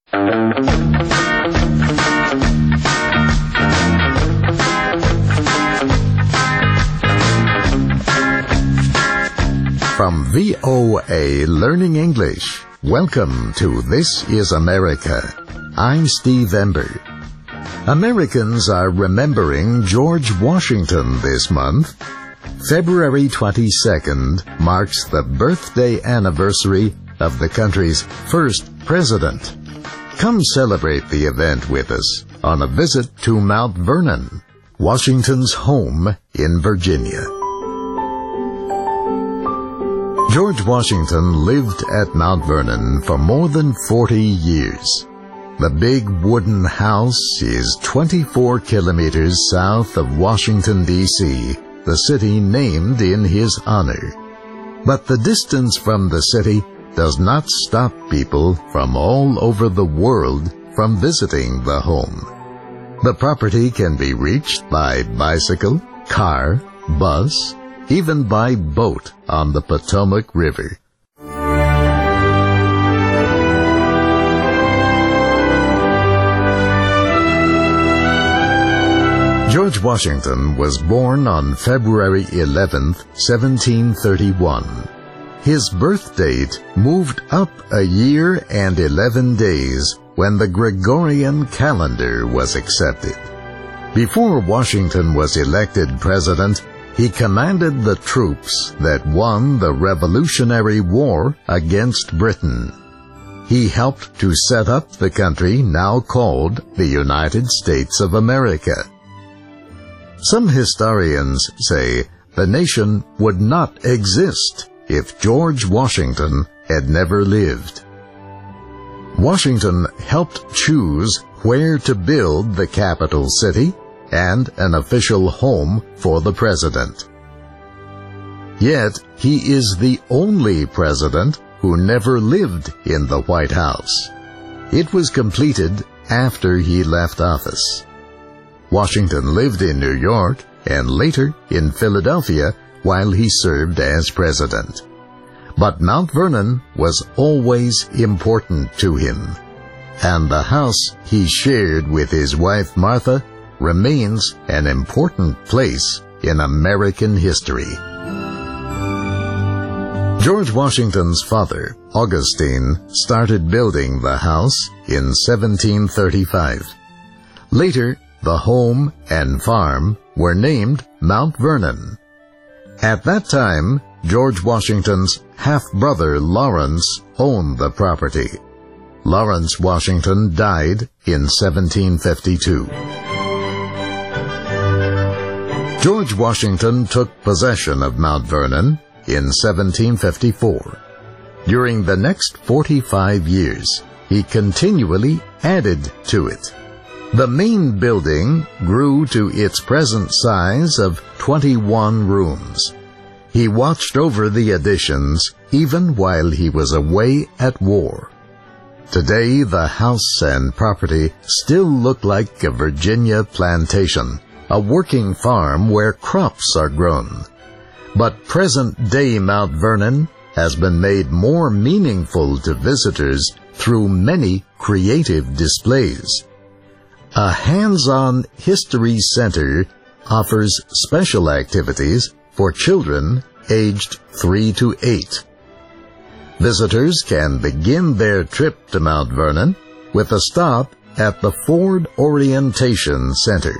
From VOA Learning English, welcome to This is America. I'm Steve Ember. Americans are remembering George Washington this month. February 22nd marks the birthday anniversary of the country's first president. Come celebrate the event with us on a visit to Mount Vernon, Washington's home in Virginia. George Washington lived at Mount Vernon for more than 40 years. The big wooden house is 24 kilometers south of Washington, D.C., the city named in his honor. But the distance from the city does not stop people from all over the world from visiting the home. The property can be reached by bicycle, car, bus, even by boat on the Potomac River. George Washington was born on February 11th, 1731. His birth date moved up a year and 11 days when the Gregorian calendar was accepted. Before Washington was elected president, he commanded the troops that won the Revolutionary War against Britain. He helped to set up the country now called the United States of America. Some historians say the nation would not exist if George Washington had never lived. Washington helped choose where to build the capital city and an official home for the president. Yet, he is the only president who never lived in the White House. It was completed after he left office. Washington lived in New York and later in Philadelphia while he served as president. But Mount Vernon was always important to him, and the house he shared with his wife Martha remains an important place in American history. George Washington's father, Augustine, started building the house in 1735. Later, the home and farm were named Mount Vernon. At that time, George Washington's half-brother Lawrence owned the property. Lawrence Washington died in 1752. George Washington took possession of Mount Vernon in 1754. During the next 45 years, he continually added to it. The main building grew to its present size of 21 rooms. He watched over the additions even while he was away at war. Today, the house and property still look like a Virginia plantation, a working farm where crops are grown. But present-day Mount Vernon has been made more meaningful to visitors through many creative displays. A hands-on history center offers special activities for children aged 3 to 8. Visitors can begin their trip to Mount Vernon with a stop at the Ford Orientation Center.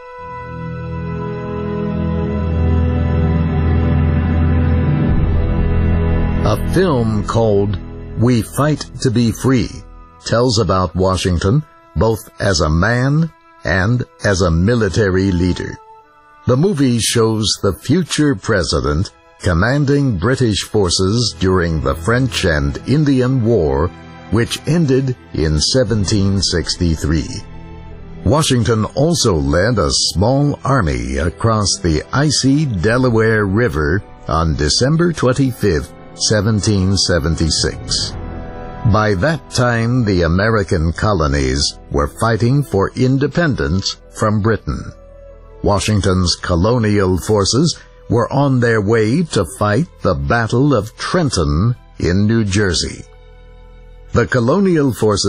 A film called We Fight to Be Free tells about Washington both as a man and as a military leader. The movie shows the future president commanding British forces during the French and Indian War, which ended in 1763. Washington also led a small army across the icy Delaware River on December 25, 1776. By that time, the American colonies were fighting for independence from Britain. Washington's colonial forces were on their way to fight the Battle of Trenton in New Jersey. The colonial forces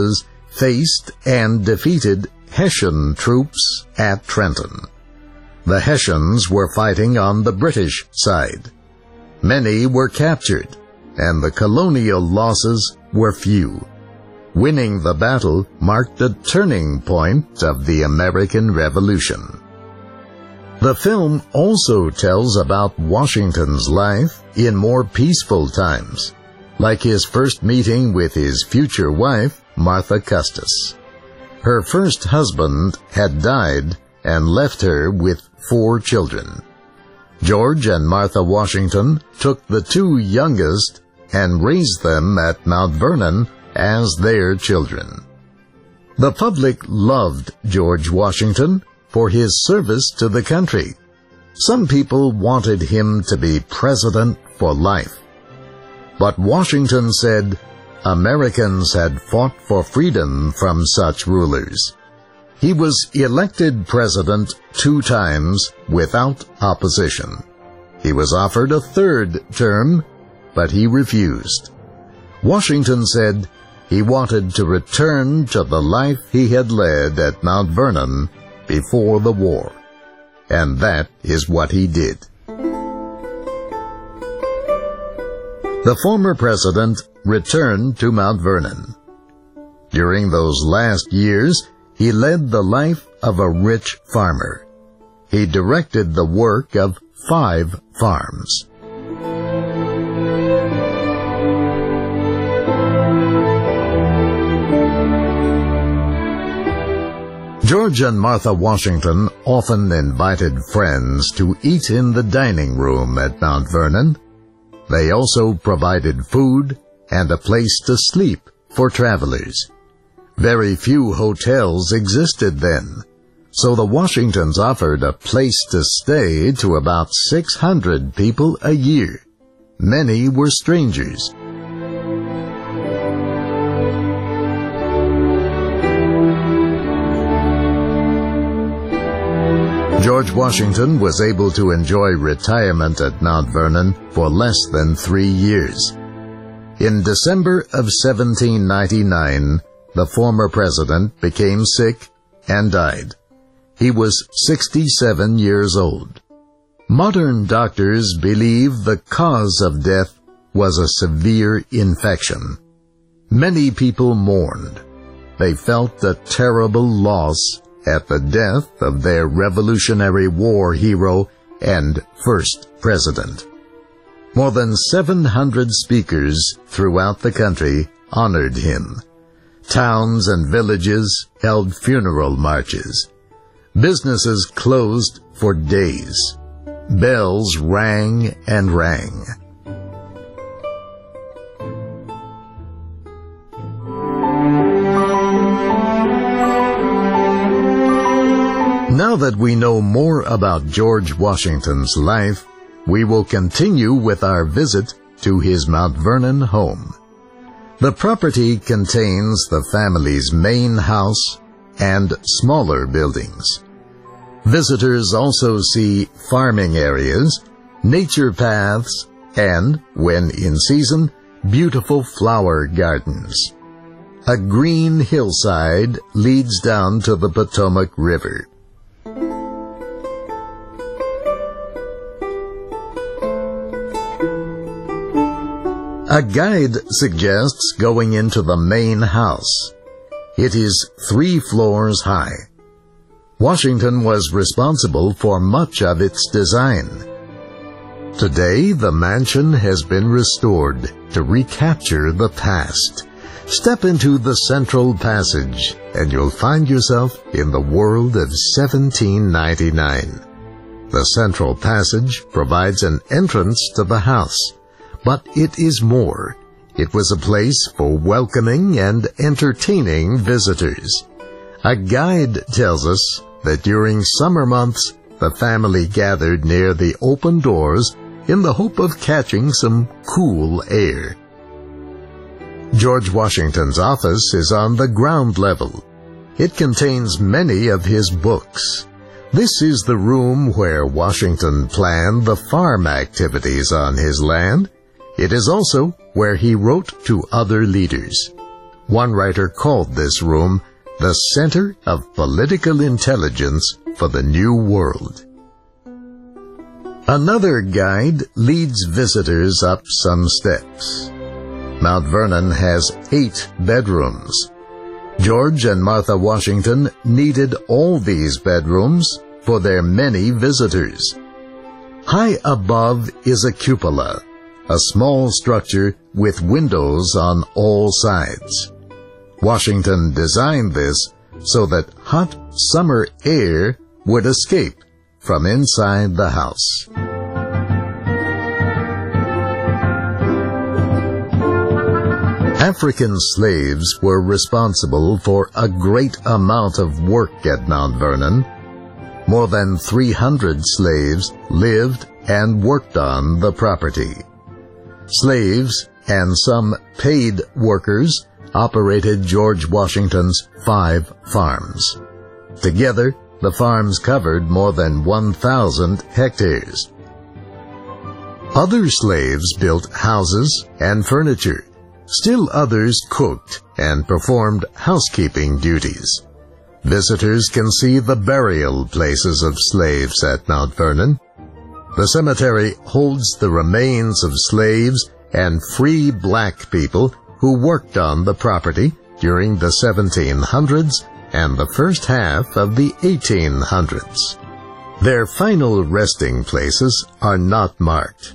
faced and defeated Hessian troops at Trenton. The Hessians were fighting on the British side. Many were captured, and the colonial losses were few. Winning the battle marked the turning point of the American Revolution. The film also tells about Washington's life in more peaceful times, like his first meeting with his future wife, Martha Custis. Her first husband had died and left her with 4 children. George and Martha Washington took the 2 youngest and raised them at Mount Vernon as their children. The public loved George Washington for his service to the country. Some people wanted him to be president for life. But Washington said Americans had fought for freedom from such rulers. He was elected president 2 times without opposition. He was offered a 3rd term, but he refused. Washington said he wanted to return to the life he had led at Mount Vernon before the war. And that is what he did. The former president returned to Mount Vernon. During those last years, he led the life of a rich farmer. He directed the work of 5 farms. George and Martha Washington often invited friends to eat in the dining room at Mount Vernon. They also provided food and a place to sleep for travelers. Very few hotels existed then, so the Washingtons offered a place to stay to about 600 people a year. Many were strangers. George Washington was able to enjoy retirement at Mount Vernon for less than 3 years. In December of 1799, the former president became sick and died. He was 67 years old. Modern doctors believe the cause of death was a severe infection. Many people mourned. They felt a terrible loss at the death of their Revolutionary War hero and first president. More than 700 speakers throughout the country honored him. Towns and villages held funeral marches. Businesses closed for days. Bells rang and rang. Now that we know more about George Washington's life, we will continue with our visit to his Mount Vernon home. The property contains the family's main house and smaller buildings. Visitors also see farming areas, nature paths, and, when in season, beautiful flower gardens. A green hillside leads down to the Potomac River. A guide suggests going into the main house. It is 3 floors high. Washington was responsible for much of its design. Today, the mansion has been restored to recapture the past. Step into the central passage, and you'll find yourself in the world of 1799. The central passage provides an entrance to the house. But it is more. It was a place for welcoming and entertaining visitors. A guide tells us that during summer months, the family gathered near the open doors in the hope of catching some cool air. George Washington's office is on the ground level. It contains many of his books. This is the room where Washington planned the farm activities on his land. It is also where he wrote to other leaders. One writer called this room the center of political intelligence for the New World. Another guide leads visitors up some steps. Mount Vernon has 8 bedrooms. George and Martha Washington needed all these bedrooms for their many visitors. High above is a cupola, a small structure with windows on all sides. Washington designed this so that hot summer air would escape from inside the house. African slaves were responsible for a great amount of work at Mount Vernon. More than 300 slaves lived and worked on the property. Slaves and some paid workers operated George Washington's 5 farms. Together, the farms covered more than 1,000 hectares. Other slaves built houses and furniture. Still others cooked and performed housekeeping duties. Visitors can see the burial places of slaves at Mount Vernon. The cemetery holds the remains of slaves and free black people who worked on the property during the 1700s and the first half of the 1800s. Their final resting places are not marked.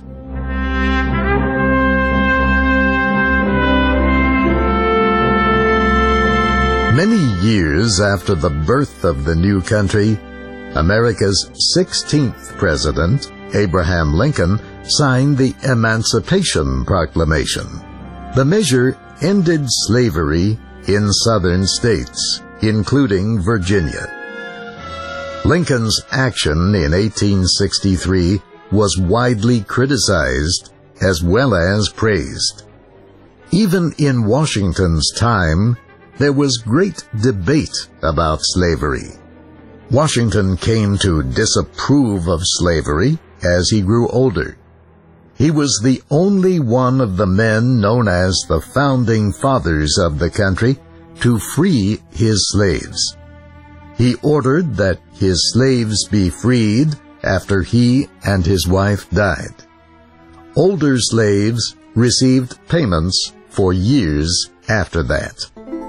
Many years after the birth of the new country, America's 16th president, Abraham Lincoln, signed the Emancipation Proclamation. The measure ended slavery in southern states, including Virginia. Lincoln's action in 1863 was widely criticized as well as praised. Even in Washington's time, there was great debate about slavery. Washington came to disapprove of slavery as he grew older. He was the only one of the men known as the founding fathers of the country to free his slaves. He ordered that his slaves be freed after he and his wife died. Older slaves received payments for years after that.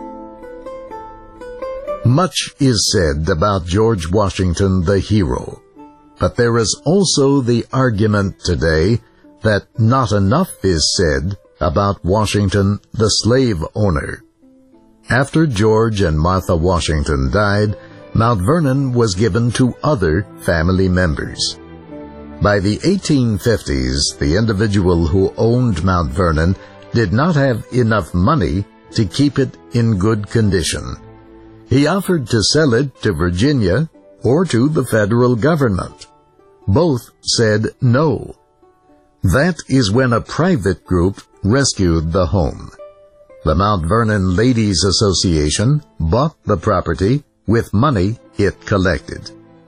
Much is said about George Washington the hero, but there is also the argument today that not enough is said about Washington the slave owner. After George and Martha Washington died, Mount Vernon was given to other family members. By the 1850s, the individual who owned Mount Vernon did not have enough money to keep it in good condition. He offered to sell it to Virginia or to the federal government. Both said no. That is when a private group rescued the home. The Mount Vernon Ladies Association bought the property with money it collected.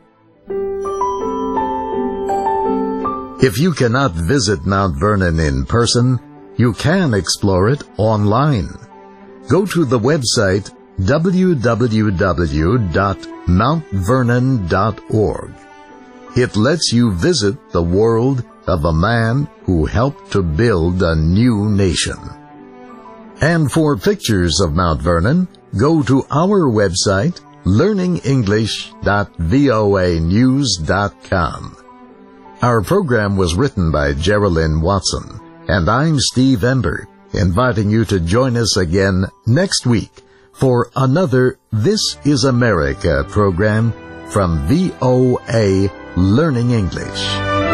If you cannot visit Mount Vernon in person, you can explore it online. Go to the website www.mountvernon.org. It lets you visit the world of a man who helped to build a new nation. And for pictures of Mount Vernon, go to our website, learningenglish.voanews.com. Our program was written by Geraldine Watson, and I'm Steve Ember, inviting you to join us again next week for another This is America program from VOA Learning English.